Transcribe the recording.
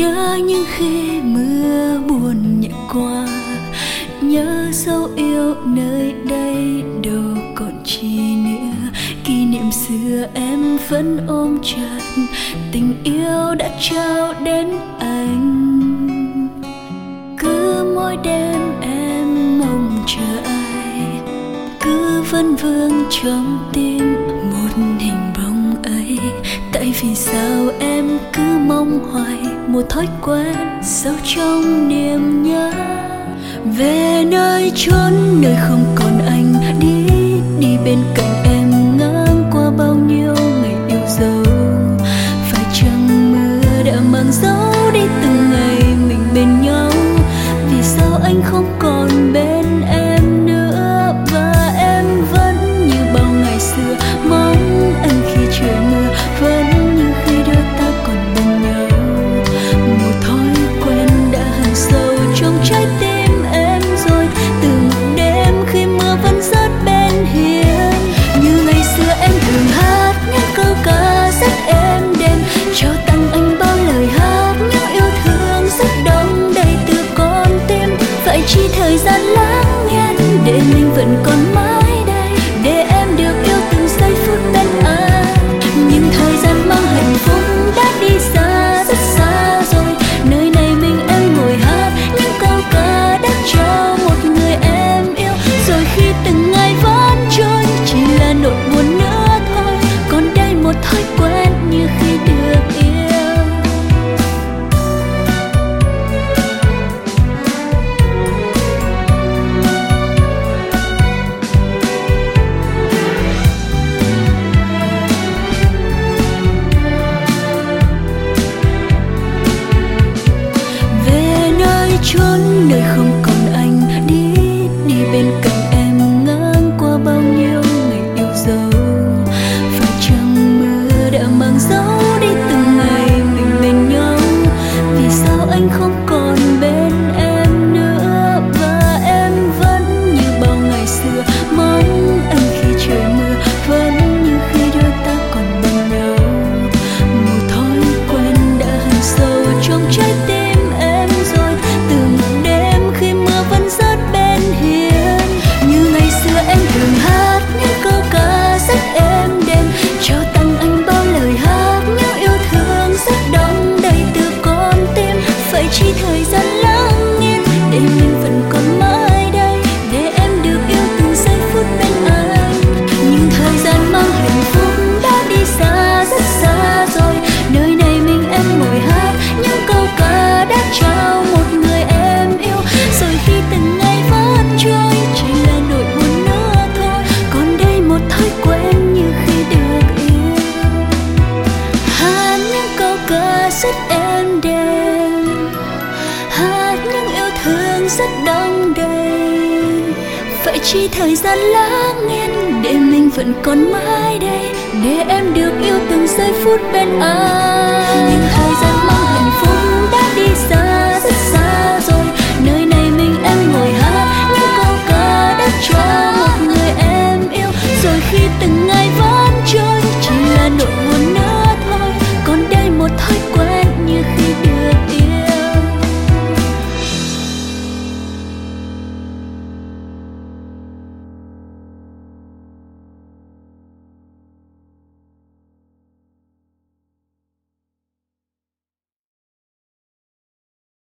Nhớ những khi mưa buồn nhẹ qua, nhớ dấu yêu nơi đây đâu còn chi nữa. Kỷ niệm xưa em vẫn ôm chặt, tình yêu đã trao đến anh. Cứ mỗi đêm em mong chờ ai, cứ vấn vương trong tim một hình bóng ấy. Tại vì sao em cứ mong hoài một thói quen sâu trong niềm nhớ, về nơi chốn nơi không còn anh. Đi bên cạnh em ngang qua bao nhiêu ngày yêu dấu. Phải chăng mưa đã mang dấu đi từng ngày mình bên nhau? Vì sao anh không còn bên em nữa, và em vẫn như bao ngày xưa mong anh khi trời mưa, vẫn như khi đôi ta còn bên nhau. Một thói quen đã hằn sâu trong trái tim em rồi, từng đêm khi mưa vẫn rớt bên hiên. Như ngày xưa em thường hát những câu ca rất êm đềm, trao tặng anh bao lời hát những yêu thương rất đông đầy từ con tim. Phải chi thời gian lắng nghe để mình vẫn còn mãi đây, để em được yêu từng giây phút bên anh. Nhưng thời gian mang hạnh phúc đã đi xa rất xa rồi, nơi này mình em ngồi hát những câu ca đã cho một người em yêu. Rồi khi từng ngày vẫn trôi chỉ là nỗi buồn nữa thôi, còn đây một thói quen như khi được yêu. Về nơi chốn nơi không còn anh, đi bên cạnh em ngang qua bao nhiêu ngày yêu dấu. Phải chăng mưa đã mang dấu đi từng ngày mình bên nhau? Vì sao anh không còn bên em nữa, và em vẫn như bao ngày xưa mong anh khi trời mưa, vẫn như khi đôi ta còn bên nhau. Một thói quen đã hằn sâu trong trái tim em rồi, từng đêm khi mưa vẫn rớt bên hiên. Như ngày xưa em thường hát những câu ca rất êm đềm, trao tặng anh bao lời hát những yêu thương rất đông đầy từ con tim. Phải chi thời gian lắng nghe để mình vẫn còn mãi đây, để em được yêu từng giây phút bên anh. Nhưng thời gian mang hạnh phúc đã đi xa rất xa rồi, nơi này mình em ngồi hát những câu ca đã trao một người em yêu. Rồi khi từng ngày vẫn trôi chỉ là nỗi buồn nữa thôi, còn đây một thói quen như khi được yêu. Hát những câu ca rất êm đềm, hát những yêu thương rất đông đầy. Phải chi thời gian lắng nghe để mình vẫn còn mãi đây, để em được yêu từng giây phút bên anh. Nhưng thời gian mang hạnh phúc đã đi xa